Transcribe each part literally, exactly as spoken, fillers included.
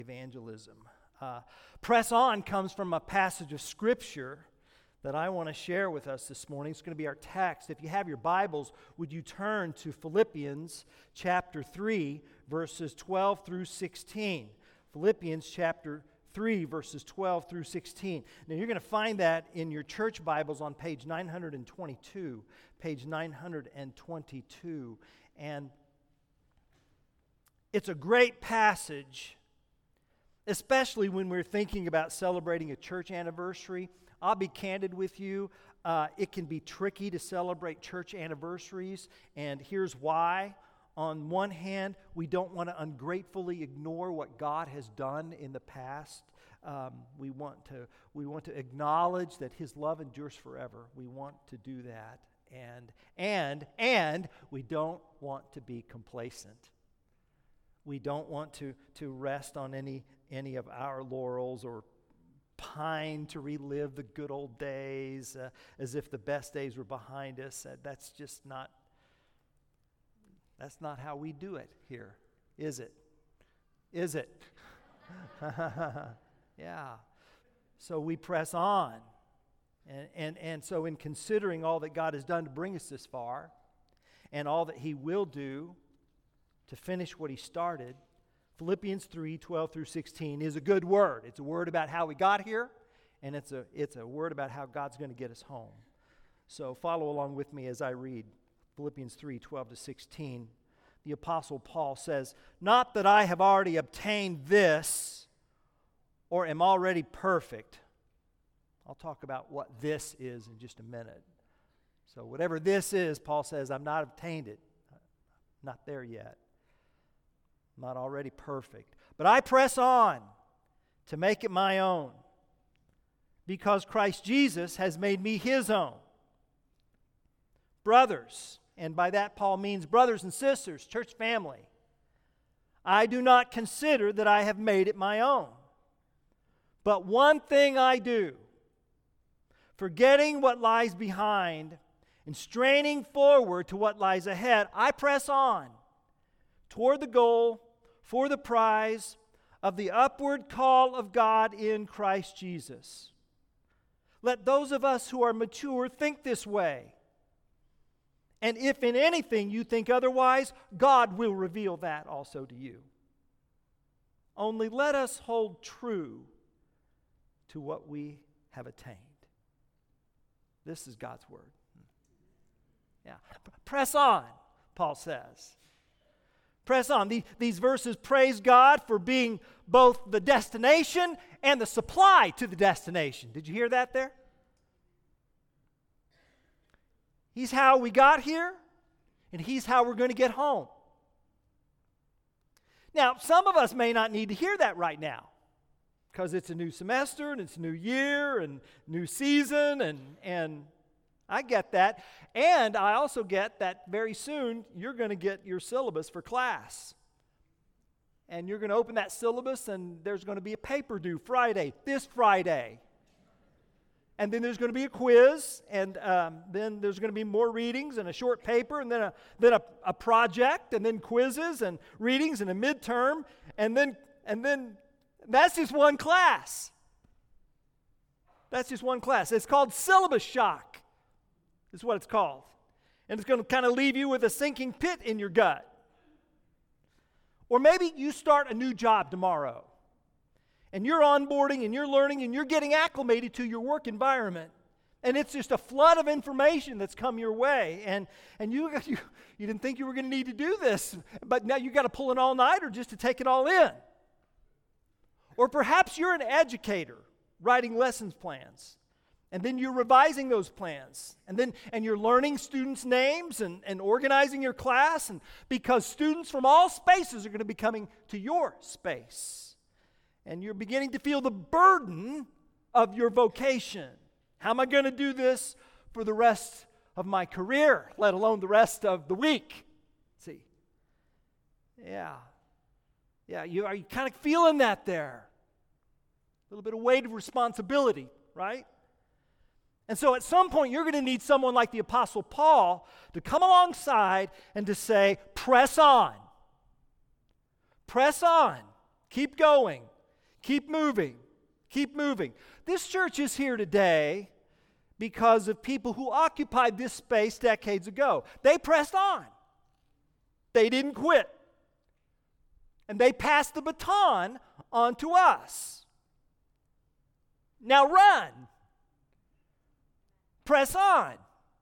Evangelism. Uh, press on comes from a passage of Scripture that I want to share with us this morning. It's going to be our text. If you have your Bibles, would you turn to Philippians chapter three, verses twelve through sixteen. Philippians chapter three, verses twelve through sixteen. Now, you're going to find that in your church Bibles on page nine hundred twenty-two. Page nine hundred twenty-two. And it's a great passage, especially when we're thinking about celebrating a church anniversary. I'll be candid with you. Uh, it can be tricky to celebrate church anniversaries, and here's why. On one hand, we don't want to ungratefully ignore what God has done in the past. Um, we want to we want to acknowledge that His love endures forever. We want to do that, and and and we don't want to be complacent. We don't want to to rest on any any of our laurels or pine to relive the good old days uh, as if the best days were behind us. Uh, that's just not, that's not how we do it here, is it? Is it? Yeah. So we press on. And, and, and so in considering all that God has done to bring us this far and all that He will do to finish what He started, Philippians three, twelve through sixteen is a good word. It's a word about how we got here, and it's a, it's a word about how God's going to get us home. So follow along with me as I read Philippians three, twelve to sixteen. The Apostle Paul says, "Not that I have already obtained this or am already perfect." I'll talk about what this is in just a minute. So whatever this is, Paul says, I've not obtained it. Not there yet. Not already perfect. But I press on to make it my own, because Christ Jesus has made me His own. Brothers, and by that Paul means brothers and sisters, church family, I do not consider that I have made it my own. But one thing I do, forgetting what lies behind and straining forward to what lies ahead, I press on toward the goal for the prize of the upward call of God in Christ Jesus. Let those of us who are mature think this way. And if in anything you think otherwise, God will reveal that also to you. Only let us hold true to what we have attained. This is God's word. Yeah. Press on, Paul says. Press on. These verses praise God for being both the destination and the supply to the destination. Did you hear that there? He's how we got here, and He's how we're going to get home. Now, some of us may not need to hear that right now, because it's a new semester, and it's a new year, and new season, and and I get that. And I also get that very soon you're going to get your syllabus for class. And you're going to open that syllabus and there's going to be a paper due Friday, this Friday. And then there's going to be a quiz, and um, then there's going to be more readings and a short paper, and then a then a, a project, and then quizzes and readings and a midterm, and then and then that's just one class. That's just one class. It's called syllabus shock. Is what it's called. And it's going to kind of leave you with a sinking pit in your gut. Or maybe you start a new job tomorrow, and you're onboarding and you're learning and you're getting acclimated to your work environment. And it's just a flood of information that's come your way. And, and you, you, you didn't think you were going to need to do this, but now you've got to pull an all-nighter just to take it all in. Or perhaps you're an educator writing lessons plans. And then you're revising those plans. And then and you're learning students' names and, and organizing your class. And because students from all spaces are going to be coming to your space. And you're beginning to feel the burden of your vocation. How am I going to do this for the rest of my career, let alone the rest of the week? See? Yeah. Yeah, you are you kind of feeling that there. A little bit of weight of responsibility, right? And so at some point, you're going to need someone like the Apostle Paul to come alongside and to say, press on. Press on. Keep going. Keep moving. Keep moving. This church is here today because of people who occupied this space decades ago. They pressed on. They didn't quit. And they passed the baton on to us. Now run. Press on.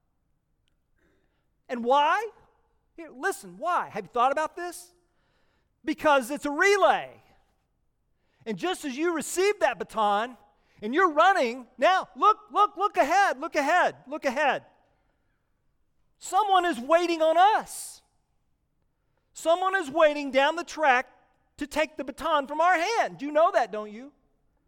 And why? Here, listen, why? Have you thought about this? Because it's a relay. And just as you received that baton and you're running, now look, look, look ahead, look ahead, look ahead. Someone is waiting on us. Someone is waiting down the track to take the baton from our hand. You know that, don't you?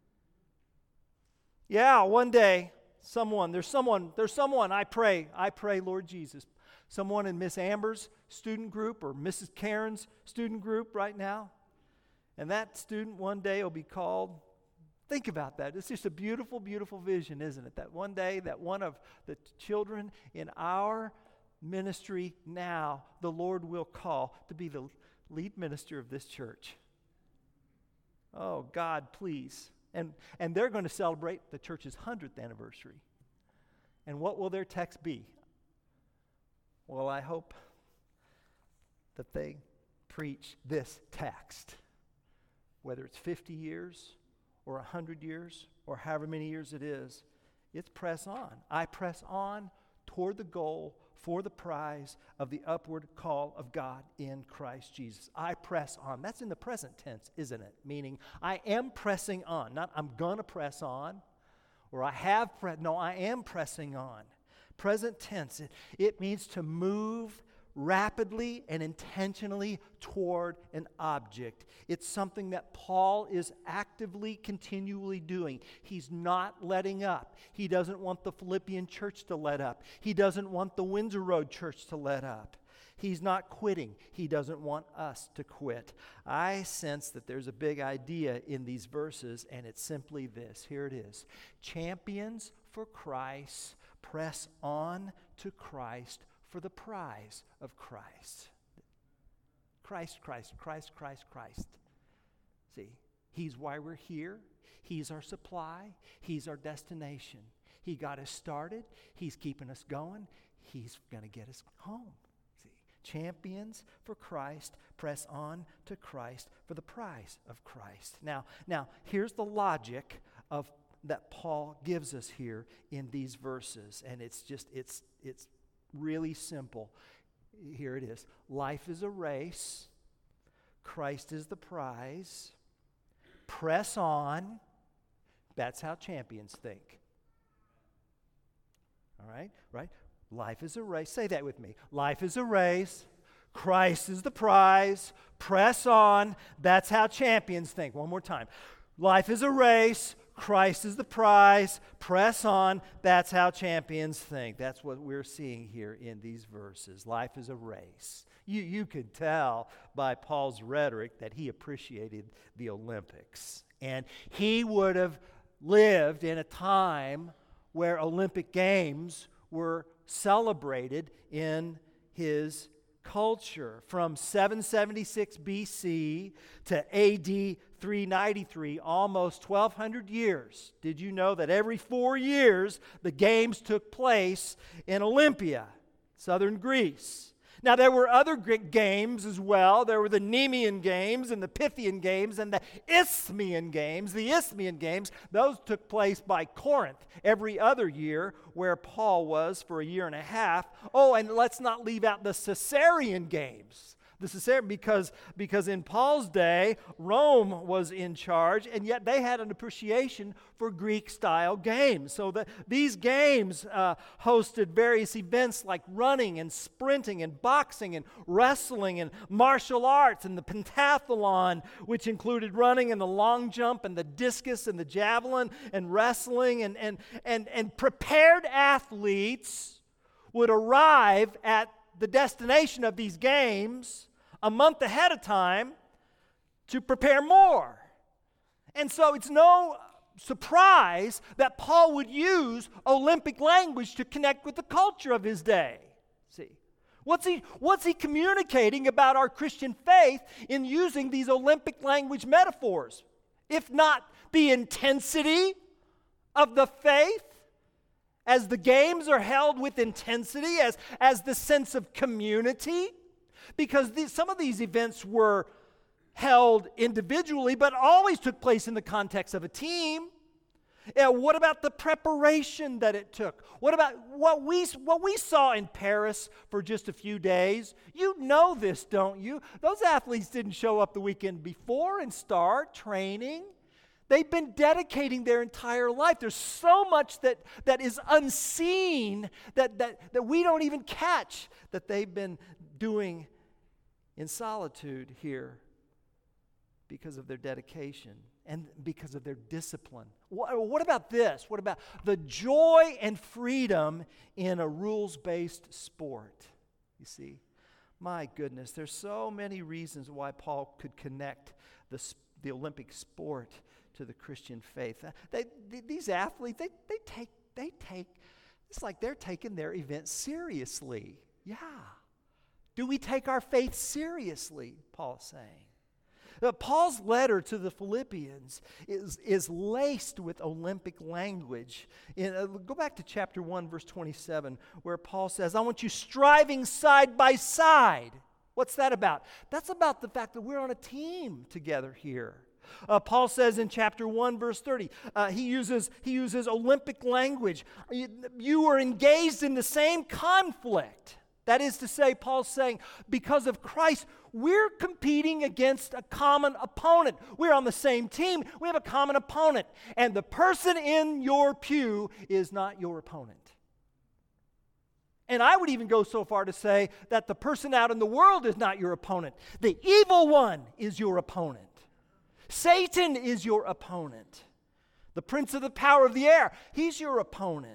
Yeah, one day, someone, there's someone, there's someone, I pray, I pray, Lord Jesus, someone in Miss Amber's student group or Missus Karen's student group right now. And that student one day will be called. Think about that. It's just a beautiful, beautiful vision, isn't it? That one day, that one of the children in our ministry now, the Lord will call to be the lead minister of this church. Oh, God, please. And, and they're going to celebrate the church's hundredth anniversary. And what will their text be? Well, I hope that they preach this text. Whether it's fifty years or one hundred years or however many years it is, it's press on. I press on toward the goal for the prize of the upward call of God in Christ Jesus. I press on. That's in the present tense, isn't it? Meaning, I am pressing on. Not I'm going to press on or I have pressed. No, I am pressing on. Present tense, it, it means to move rapidly and intentionally toward an object. It's something that Paul is actively, continually doing. He's not letting up. He doesn't want the Philippian church to let up. He doesn't want the Windsor Road church to let up. He's not quitting. He doesn't want us to quit. I sense that there's a big idea in these verses, and it's simply this. Here it is. Champions for Christ press on to Christ for the prize of Christ. Christ, Christ, Christ, Christ, Christ. See, He's why we're here. He's our supply. He's our destination. He got us started. He's keeping us going. He's going to get us home. See, champions for Christ press on to Christ for the prize of Christ. Now, now here's the logic of that Paul gives us here in these verses, and it's just it's it's really simple. Here it is. Life is a race. Christ is the prize. Press on. That's how champions think. All right? Right? Life is a race. Say that with me. Life is a race. Christ is the prize. Press on. That's how champions think. One more time. Life is a race. Christ is the prize. Press on. That's how champions think. That's what we're seeing here in these verses. Life is a race. You, you could tell by Paul's rhetoric that he appreciated the Olympics. And he would have lived in a time where Olympic Games were celebrated in his culture. From seven seventy-six B C to A D three ninety-three, almost twelve hundred years. Did you know that every four years the games took place in Olympia, southern Greece? Now, there were other Greek games as well. There were the Nemean Games and the Pythian Games and the Isthmian Games. The Isthmian Games, those took place by Corinth every other year, where Paul was for a year and a half. Oh, and let's not leave out the Caesarean Games. The Caesarean, because, because in Paul's day, Rome was in charge, and yet they had an appreciation for Greek-style games. So the, these games uh, hosted various events like running and sprinting and boxing and wrestling and martial arts and the pentathlon, which included running and the long jump and the discus and the javelin and wrestling, and, and, and, and prepared athletes would arrive at the destination of these games a month ahead of time to prepare more. And so it's no surprise that Paul would use Olympic language to connect with the culture of his day. See, what's he, what's he communicating about our Christian faith in using these Olympic language metaphors? if not the intensity of the faith? As the games are held with intensity, as, as the sense of community? Because these, some of these events were held individually, but always took place in the context of a team. Yeah, what about the preparation that it took? What about what we, what we saw in Paris for just a few days? You know this, don't you? Those athletes didn't show up the weekend before and start training. They've been dedicating their entire life. There's so much that, that is unseen that, that, that we don't even catch that they've been doing in solitude here because of their dedication and because of their discipline. What, what about this? What about the joy and freedom in a rules-based sport? You see, my goodness, there's so many reasons why Paul could connect the, the Olympic sport to the Christian faith. They, they, these athletes, they, they take, they take, it's like they're taking their event seriously. Yeah. Do we take our faith seriously, Paul's saying? Uh, Paul's letter to the Philippians is, is laced with Olympic language. In, uh, go back to chapter one, verse twenty-seven, where Paul says, I want you striving side by side. What's that about? That's about the fact that we're on a team together here. Uh, Paul says in chapter one, verse thirty, uh, he uses he uses Olympic language. You, you are engaged in the same conflict. That is to say, Paul's saying, because of Christ, we're competing against a common opponent. We're on the same team. We have a common opponent. And the person in your pew is not your opponent. And I would even go so far to say that the person out in the world is not your opponent. The evil one is your opponent. Satan is your opponent. The prince of the power of the air, he's your opponent.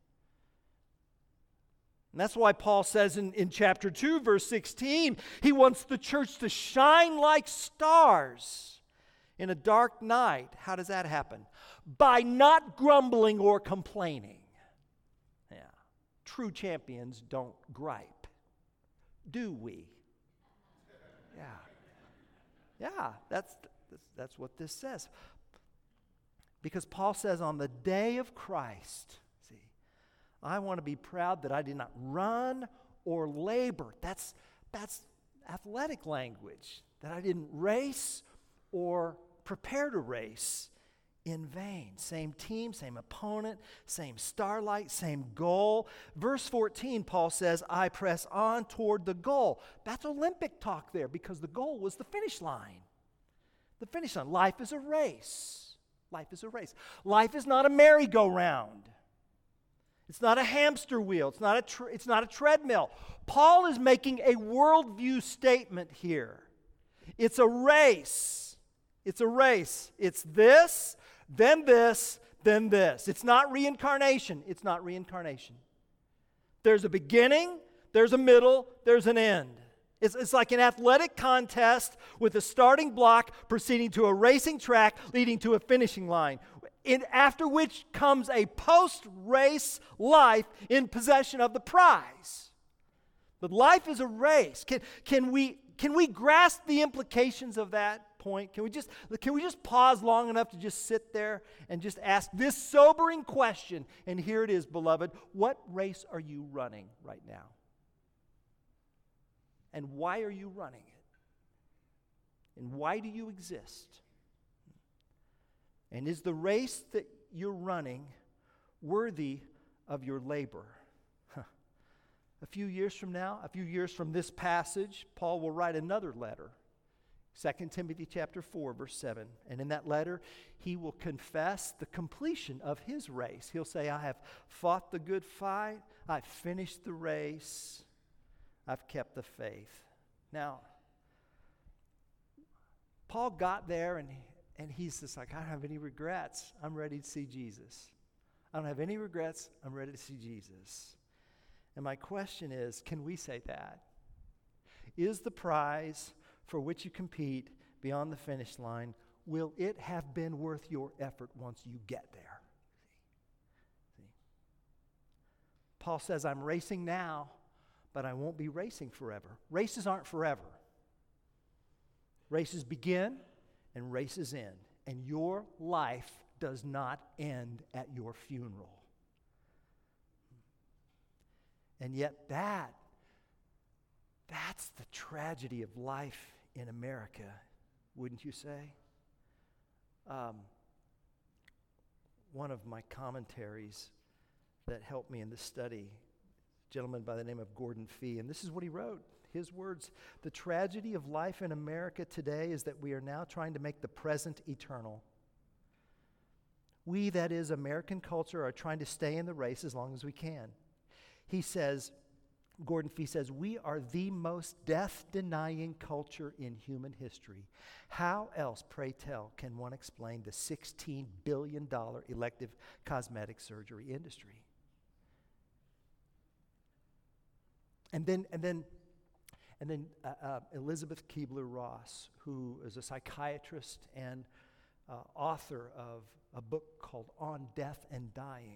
And that's why Paul says in, in chapter two, verse sixteen, he wants the church to shine like stars in a dark night. How does that happen? By not grumbling or complaining. Yeah. True champions don't gripe, do we? Yeah. Yeah, that's, that's what this says. Because Paul says on the day of Christ, I want to be proud that I did not run or labor. That's, that's athletic language. That I didn't race or prepare to race in vain. Same team, same opponent, same starlight, same goal. Verse fourteen, Paul says, I press on toward the goal. That's Olympic talk there because the goal was the finish line. The finish line. Life is a race. Life is a race. Life is not a merry-go-round. It's not a hamster wheel. It's not a, tr- it's not a treadmill. Paul is making a worldview statement here. It's a race. It's a race. It's this, then this, then this. It's not reincarnation. It's not reincarnation. There's a beginning, there's a middle, there's an end. It's, it's like an athletic contest with a starting block proceeding to a racing track leading to a finishing line. In, after which comes a post-race life in possession of the prize. But life is a race. Can, can, we, can we grasp the implications of that point? Can we, just, can we just pause long enough to just sit there and just ask this sobering question? And here it is, beloved. What race are you running right now? And why are you running it? And why do you exist? And is the race that you're running worthy of your labor? Huh. A few years from now, a few years from this passage, Paul will write another letter. Second Timothy chapter four, verse seven. And in that letter, he will confess the completion of his race. He'll say, I have fought the good fight. I've finished the race. I've kept the faith. Now, Paul got there and he And he's just like, I don't have any regrets. I'm ready to see Jesus. I don't have any regrets. I'm ready to see Jesus. And my question is, can we say that? Is the prize for which you compete beyond the finish line, will it have been worth your effort once you get there? See? See? Paul says, I'm racing now, but I won't be racing forever. Races aren't forever. Races begin and races end. and your life does not end at your funeral. And yet that, that's the tragedy of life in America, wouldn't you say? Um, one of my commentaries that helped me in this study, a gentleman by the name of Gordon Fee, and this is what he wrote. His words, "The tragedy of life in America today is that we are now trying to make the present eternal. We, that is, American culture, are trying to stay in the race as long as we can." He says, Gordon Fee says, "We are the most death-denying culture in human history. How else, pray tell, can one explain the sixteen billion dollars elective cosmetic surgery industry?" And then, and then, and then uh, uh, Elizabeth Kubler-Ross, who is a psychiatrist and uh, author of a book called On Death and Dying.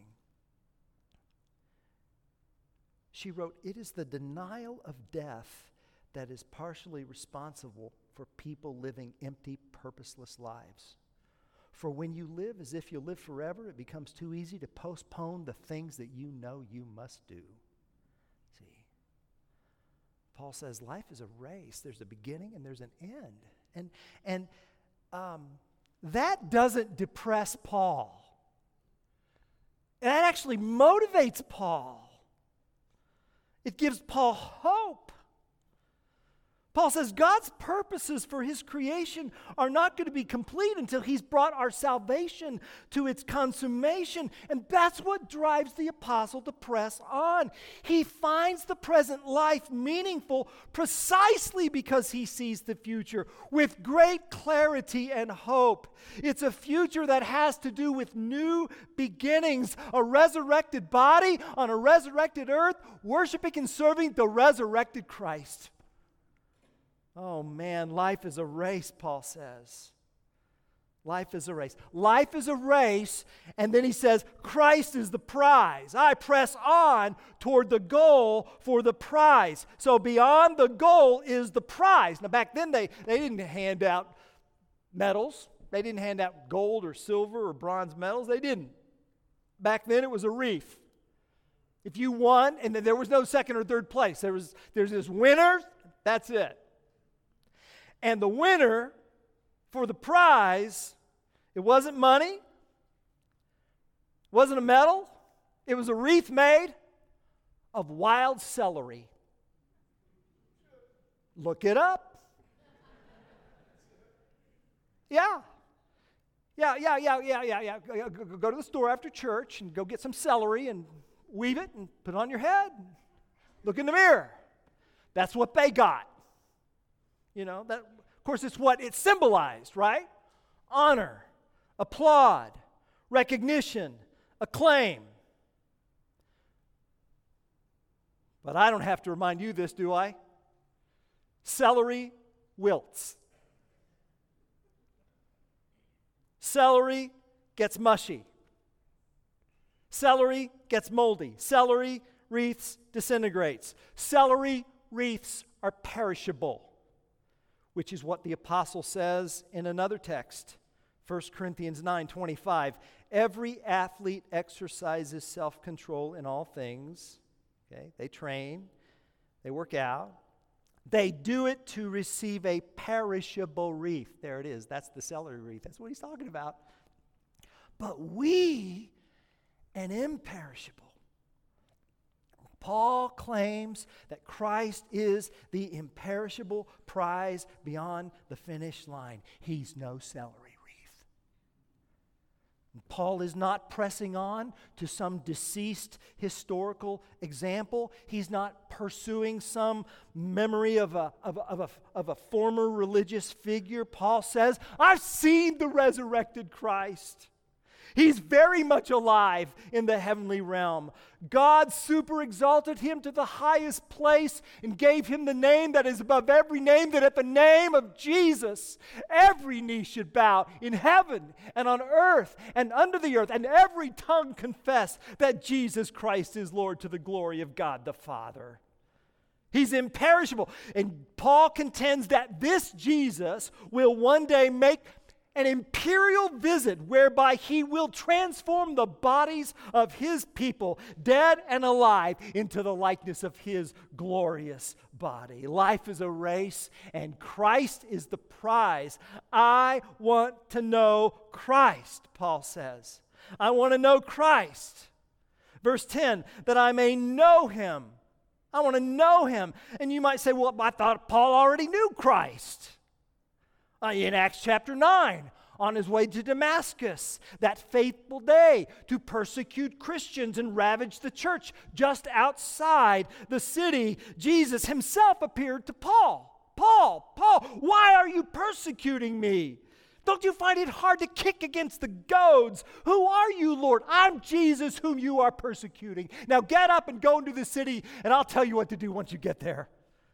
She wrote, "It is the denial of death that is partially responsible for people living empty, purposeless lives. For when you live as if you'll live forever, it becomes too easy to postpone the things that you know you must do." See, Paul says life is a race. There's a beginning and there's an end. And, and um, that doesn't depress Paul. That actually motivates Paul. It gives Paul hope. Paul says God's purposes for his creation are not going to be complete until he's brought our salvation to its consummation. And that's what drives the apostle to press on. He finds the present life meaningful precisely because he sees the future with great clarity and hope. It's a future that has to do with new beginnings, a resurrected body on a resurrected earth, worshiping and serving the resurrected Christ. Oh man, life is a race, Paul says. Life is a race. Life is a race, and then he says, Christ is the prize. I press on toward the goal for the prize. So beyond the goal is the prize. Now back then they, they didn't hand out medals. They didn't hand out gold or silver or bronze medals. They didn't. Back then it was a wreath. If you won, and then there was no second or third place. There was there's this winner, that's it. And the winner for the prize, it wasn't money, it wasn't a medal, it was a wreath made of wild celery. Look it up. Yeah. Yeah, yeah, yeah, yeah, yeah, yeah. Go to the store after church and go get some celery and weave it and put it on your head. Look in the mirror. That's what they got. You know, that, of course, it's what it symbolized, right? Honor, applaud, recognition, acclaim. But I don't have to remind you this, do I? Celery wilts. Celery gets mushy. Celery gets moldy. Celery wreaths disintegrates. Celery wreaths are perishable, which is what the apostle says in another text, First Corinthians nine twenty-five. Every athlete exercises self-control in all things. Okay, they train, they work out. They do it to receive a perishable wreath. There it is. That's the celery wreath. That's what he's talking about. But we, an imperishable. Paul claims that Christ is the imperishable prize beyond the finish line. He's no celery wreath. And Paul is not pressing on to some deceased historical example. He's not pursuing some memory of a, of a, of a, of a former religious figure. Paul says, I've seen the resurrected Christ. He's very much alive in the heavenly realm. God super exalted him to the highest place and gave him the name that is above every name, that at the name of Jesus, every knee should bow in heaven and on earth and under the earth, and every tongue confess that Jesus Christ is Lord, to the glory of God the Father. He's imperishable. And Paul contends that this Jesus will one day make an imperial visit whereby he will transform the bodies of his people, dead and alive, into the likeness of his glorious body. Life is a race, and Christ is the prize. I want to know Christ, Paul says. I want to know Christ. Verse ten, that I may know him. I want to know him. And you might say, well, I thought Paul already knew Christ. Uh, in Acts chapter nine, on his way to Damascus, that fateful day to persecute Christians and ravage the church just outside the city, Jesus himself appeared to Paul. Paul, Paul, why are you persecuting me? Don't you find it hard to kick against the goads? Who are you, Lord? I'm Jesus whom you are persecuting. Now get up and go into the city, and I'll tell you what to do once you get there.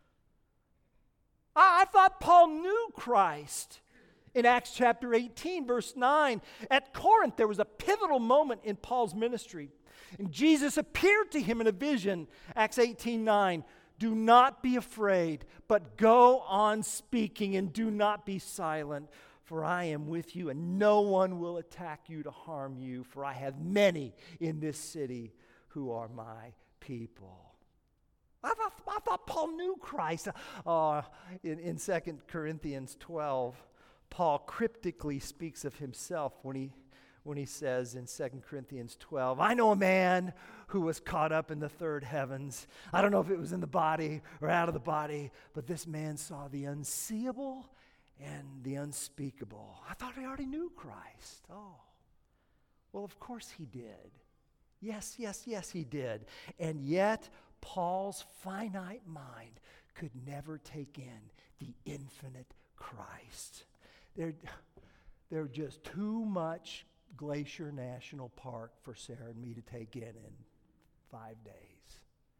I, I thought Paul knew Christ. In Acts chapter eighteen, verse nine, at Corinth, there was a pivotal moment in Paul's ministry. And Jesus appeared to him in a vision. Acts eighteen nine, do not be afraid, but go on speaking and do not be silent. For I am with you, and no one will attack you to harm you, for I have many in this city who are my people. I thought, I thought Paul knew Christ. Uh, in, in Second Corinthians twelve, Paul cryptically speaks of himself when he, when he says in Second Corinthians twelve, I know a man who was caught up in the third heavens. I don't know if it was in the body or out of the body, but this man saw the unseeable and the unspeakable. I thought he already knew Christ. Oh, well, of course he did. Yes, yes, yes, he did. And yet, Paul's finite mind could never take in the infinite Christ. There, there's just too much Glacier National Park for Sarah and me to take in in five days.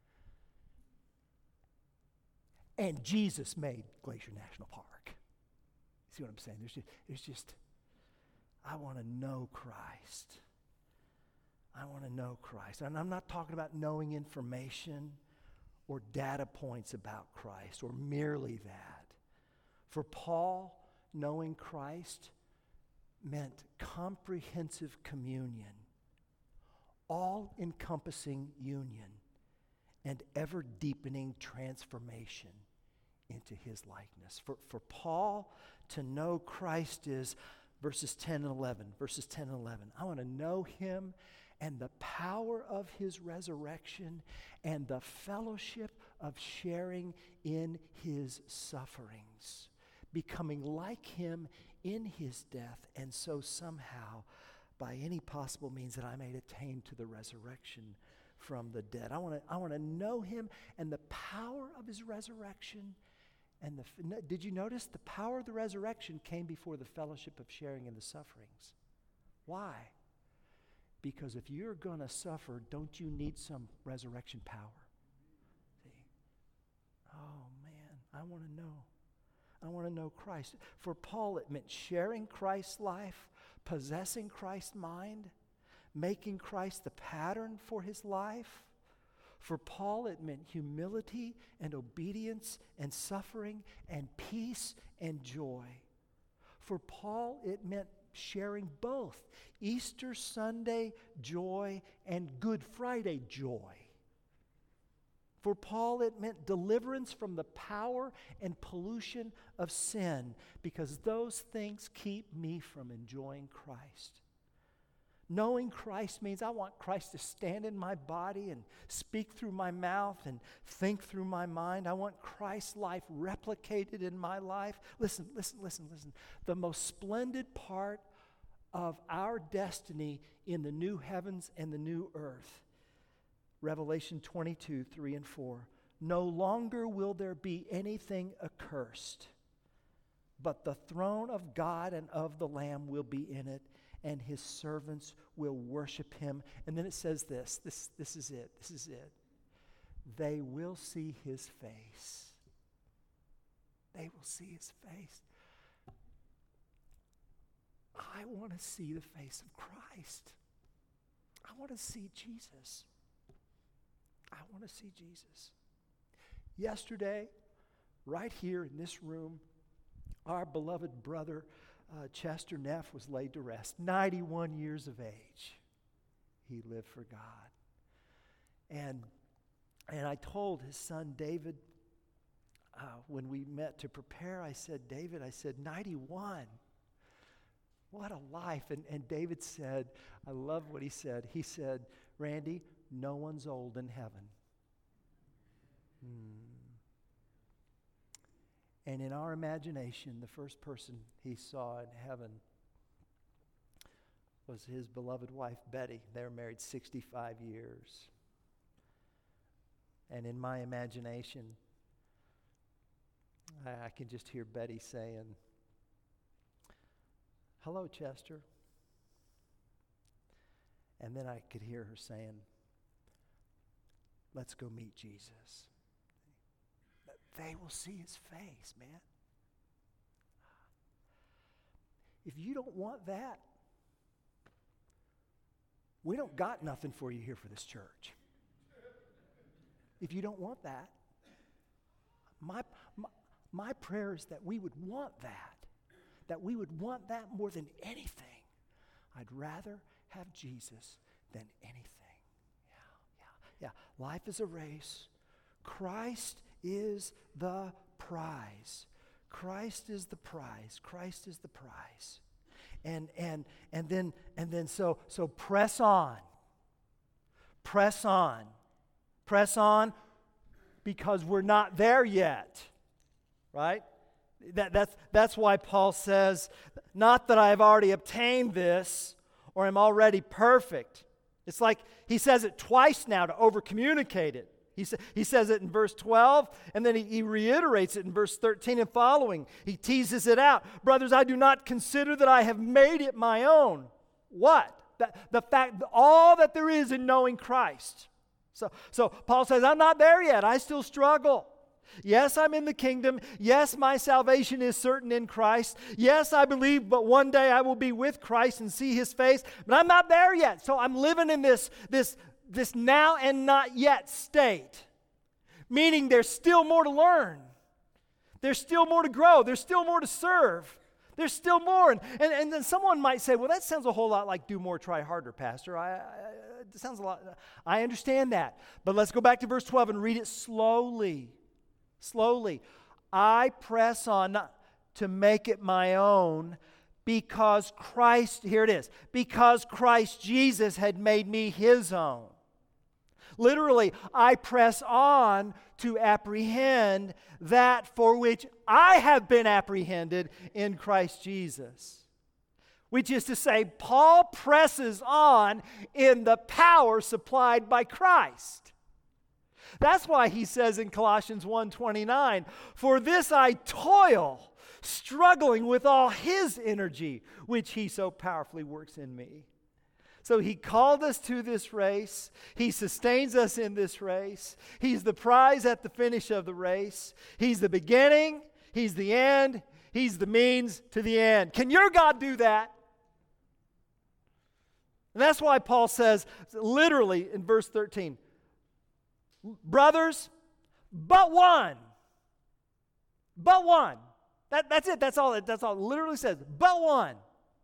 And Jesus made Glacier National Park. See what I'm saying? There's just, there's just I want to know Christ. I want to know Christ. And I'm not talking about knowing information or data points about Christ or merely that. For Paul, knowing Christ meant comprehensive communion, all-encompassing union, and ever-deepening transformation into his likeness. For, for Paul, to know Christ is verses ten and eleven. Verses ten and eleven. I want to know him and the power of his resurrection and the fellowship of sharing in his sufferings, becoming like him in his death, and so somehow, by any possible means, that I may attain to the resurrection from the dead. I want to I want to know him and the power of his resurrection. And the, did you notice the power of the resurrection came before the fellowship of sharing in the sufferings? Why? Because if you're going to suffer, don't you need some resurrection power? See? Oh, man, I want to know. I want to know Christ. For Paul, it meant sharing Christ's life, possessing Christ's mind, making Christ the pattern for his life. For Paul, it meant humility and obedience and suffering and peace and joy. For Paul, it meant sharing both Easter Sunday joy and Good Friday joy. For Paul, it meant deliverance from the power and pollution of sin, because those things keep me from enjoying Christ. Knowing Christ means I want Christ to stand in my body and speak through my mouth and think through my mind. I want Christ's life replicated in my life. Listen, listen, listen, listen. The most splendid part of our destiny in the new heavens and the new earth, Revelation twenty-two, three and four. No longer will there be anything accursed, but the throne of God and of the Lamb will be in it, and his servants will worship him. And then it says this, this, this is it, this is it. They will see his face. They will see his face. I want to see the face of Christ. I want to see Jesus. I want to see Jesus. Yesterday, right here in this room, our beloved brother, uh, Chester Neff was laid to rest. ninety-one years of age, he lived for God. And, and I told his son David, uh, when we met to prepare, I said, David, I said, ninety-one. What a life. And, and David said, I love what he said. He said, Randy, no one's old in heaven. Hmm. And in our imagination, the first person he saw in heaven was his beloved wife, Betty. They were married sixty-five years. And in my imagination, I, I can just hear Betty saying, hello, Chester. And then I could hear her saying, let's go meet Jesus. They will see his face, man. If you don't want that, we don't got nothing for you here for this church. If you don't want that, my, my, my prayer is that we would want that, that we would want that more than anything. I'd rather have Jesus than anything. Yeah, yeah, yeah. Life is a race. Christ is the prize. Christ is the prize. Christ is the prize. And and and then and then so so press on. Press on. Press on because we're not there yet. Right? That that's that's why Paul says, not that I have already obtained this or am already perfect. It's like he says it twice now to over-communicate it. He, sa- he says it in verse twelve, and then he, he reiterates it in verse thirteen and following. He teases it out. Brothers, I do not consider that I have made it my own. What? The, the fact, all that there is in knowing Christ. So, so Paul says, I'm not there yet. I still struggle. Yes, I'm in the kingdom. Yes, my salvation is certain in Christ. Yes, I believe, but one day I will be with Christ and see his face. But I'm not there yet. So I'm living in this, this, this now and not yet state. Meaning there's still more to learn. There's still more to grow. There's still more to serve. There's still more. And, and, and then someone might say, well, that sounds a whole lot like do more, try harder, Pastor. I, I, it sounds a lot. I understand that. But let's go back to verse twelve and read it slowly. Slowly. I press on to make it my own because Christ, here it is, because Christ Jesus had made me his own. Literally, I press on to apprehend that for which I have been apprehended in Christ Jesus. Which is to say, Paul presses on in the power supplied by Christ. That's why he says in Colossians one twenty-nine, for this I toil, struggling with all his energy, which he so powerfully works in me. So he called us to this race. He sustains us in this race. He's the prize at the finish of the race. He's the beginning. He's the end. He's the means to the end. Can your God do that? And that's why Paul says, literally in verse thirteen, brothers, but one. But one. That, that's it. That's all, that's all it literally says. But one.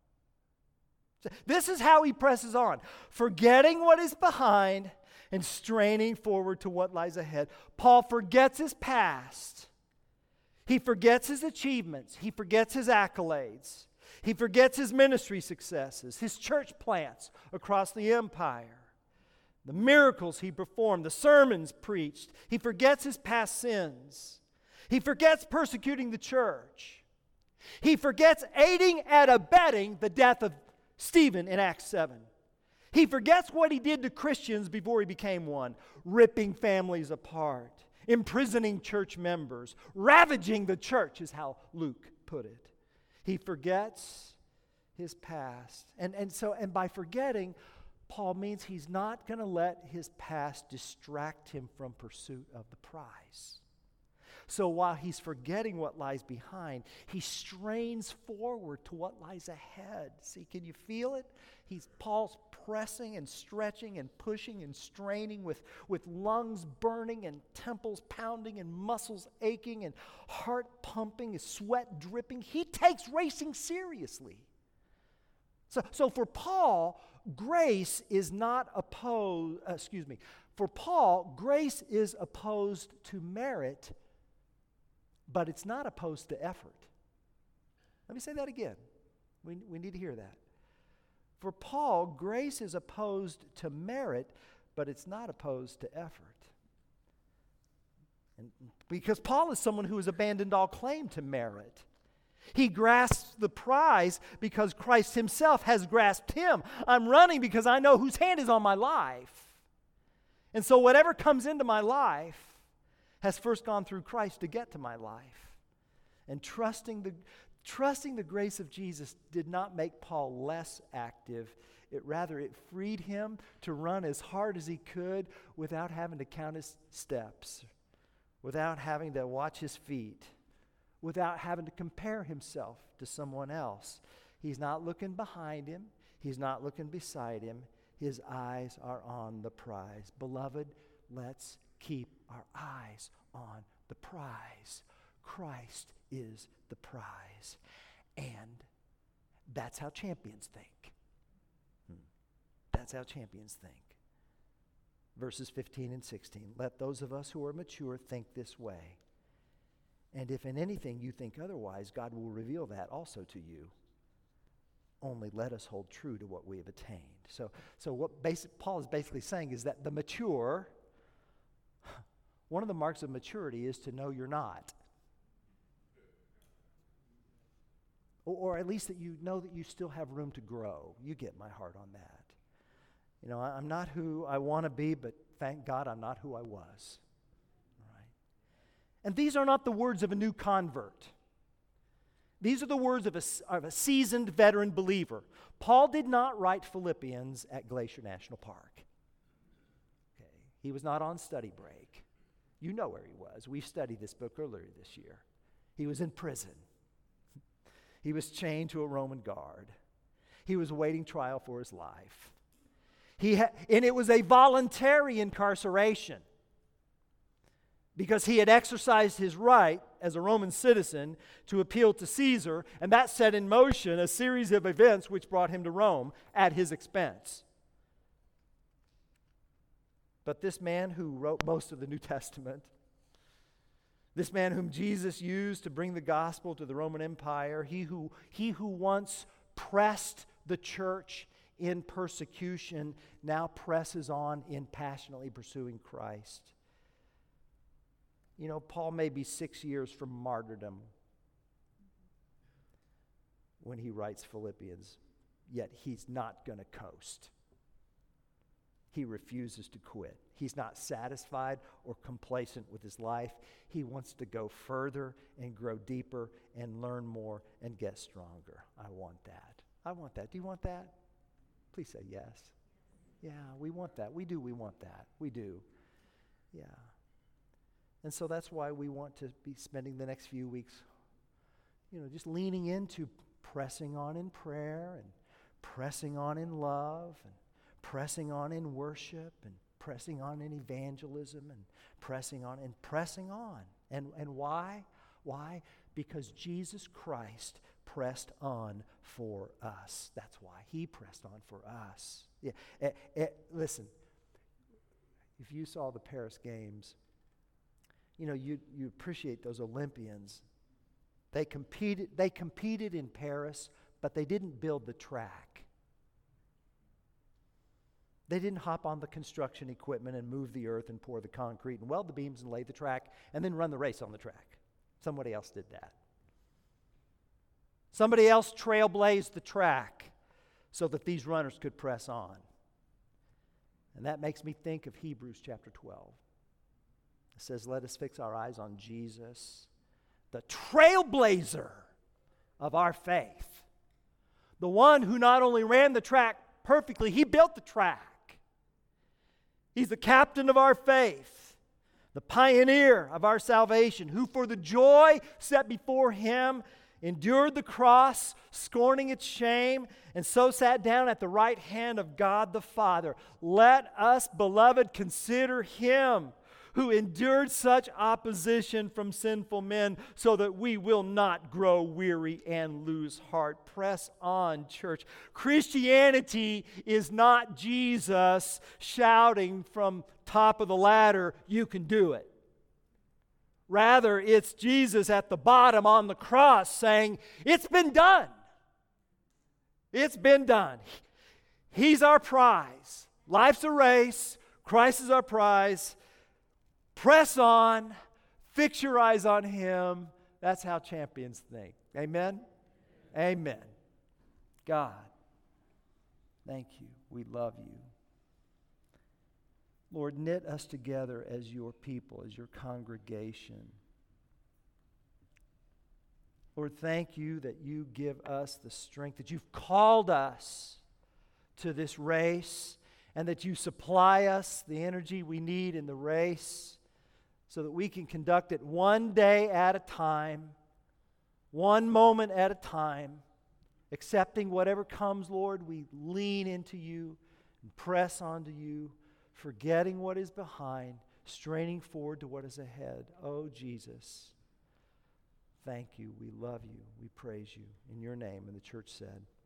This is how he presses on. Forgetting what is behind and straining forward to what lies ahead. Paul forgets his past. He forgets his achievements. He forgets his accolades. He forgets his ministry successes, his church plants across the empire, the miracles he performed, the sermons preached. He forgets his past sins. He forgets persecuting the church. He forgets aiding and abetting the death of Stephen in Acts seven. He forgets what he did to Christians before he became one, ripping families apart, imprisoning church members, ravaging the church is how Luke put it. He forgets his past. And, and so, and by forgetting, Paul means he's not going to let his past distract him from pursuit of the prize. So while he's forgetting what lies behind, he strains forward to what lies ahead. See, can you feel it? He's Paul's pressing and stretching and pushing and straining with, with lungs burning and temples pounding and muscles aching and heart pumping and sweat dripping. He takes racing seriously. So, so for Paul, grace is not opposed, uh, excuse me, for Paul, grace is opposed to merit, but it's not opposed to effort. Let me say that again. We, we need to hear that. For Paul, grace is opposed to merit, but it's not opposed to effort. And because Paul is someone who has abandoned all claim to merit. He grasps the prize because Christ himself has grasped him. I'm running because I know whose hand is on my life. And so whatever comes into my life has first gone through Christ to get to my life. And trusting the, trusting the grace of Jesus did not make Paul less active. It rather, it freed him to run as hard as he could without having to count his steps, without having to watch his feet, without having to compare himself to someone else. He's not looking behind him. He's not looking beside him. His eyes are on the prize. Beloved, let's keep our eyes on the prize. Christ is the prize. And that's how champions think. Hmm. That's how champions think. Verses fifteen and sixteen. Let those of us who are mature think this way. And if in anything you think otherwise, God will reveal that also to you. Only let us hold true to what we have attained. So, so what basic, Paul is basically saying is that the mature, one of the marks of maturity is to know you're not. Or, or at least that you know that you still have room to grow. You get my heart on that. You know, I, I'm not who I want to be, but thank God I'm not who I was. All right? And these are not the words of a new convert. These are the words of a, of a seasoned veteran believer. Paul did not write Philippians at Glacier National Park. Okay. He was not on study break. You know where he was. We studied this book earlier this year. He was in prison. He was chained to a Roman guard. He was awaiting trial for his life. He ha- and it was a voluntary incarceration, because he had exercised his right as a Roman citizen to appeal to Caesar, and that set in motion a series of events which brought him to Rome at his expense. But this man who wrote most of the New Testament, this man whom Jesus used to bring the gospel to the Roman Empire, he who, he who once pressed the church in persecution, now presses on in passionately pursuing Christ. You know, Paul may be six years from martyrdom when he writes Philippians, yet he's not going to coast. He refuses to quit. He's not satisfied or complacent with his life. He wants to go further and grow deeper and learn more and get stronger. I want that. I want that. Do you want that? Please say yes. Yeah, we want that. We do. We want that. We do. Yeah. And so that's why we want to be spending the next few weeks, you know, just leaning into pressing on in prayer and pressing on in love and pressing on in worship and pressing on in evangelism and pressing on and pressing on. And, and why? Why? Because Jesus Christ pressed on for us. That's why he pressed on for us. Yeah. Eh, eh, listen, if you saw the Paris Games, you know, you you appreciate those Olympians. They competed, they competed in Paris, but they didn't build the track. They didn't hop on the construction equipment and move the earth and pour the concrete and weld the beams and lay the track and then run the race on the track. Somebody else did that. Somebody else trailblazed the track so that these runners could press on. And that makes me think of Hebrews chapter twelve. It says, let us fix our eyes on Jesus, the trailblazer of our faith. The one who not only ran the track perfectly, he built the track. He's the captain of our faith. the pioneer of our salvation, who for the joy set before him endured the cross, scorning its shame, and so sat down at the right hand of God the Father. Let us, beloved, consider him who endured such opposition from sinful men, so that we will not grow weary and lose heart. Press on, church. Christianity is not Jesus shouting from top of the ladder, "You can do it." Rather, it's Jesus at the bottom on the cross saying, "It's been done. It's been done." He's our prize. Life's a race. Christ is our prize. Press on. Fix your eyes on him. That's how champions think. Amen? Amen. God, thank you. We love you. Lord, knit us together as your people, as your congregation. Lord, thank you that you give us the strength, that you've called us to this race, and that you supply us the energy we need in the race so that we can conduct it one day at a time, one moment at a time, accepting whatever comes, Lord. We lean into you and press onto you, forgetting what is behind, straining forward to what is ahead. Oh, Jesus, thank you. We love you. We praise you. In your name, and the church said,